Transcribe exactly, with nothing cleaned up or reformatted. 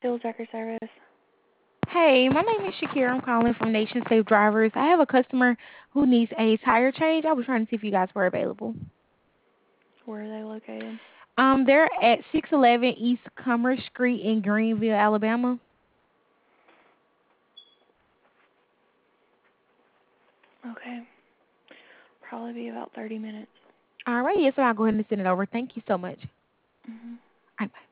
Bill Decker Service. Hey, my name is Shakira. I'm calling from Nation Safe Drivers. I have a customer who needs a tire change. I was trying to see if you guys were available. Where are they located? Um, they're at six eleven East Commerce Street in Greenville, Alabama. Okay. Probably be about thirty minutes. All right, yes, so I'll go ahead and send it over. Thank you so much. Mhm. All right, bye.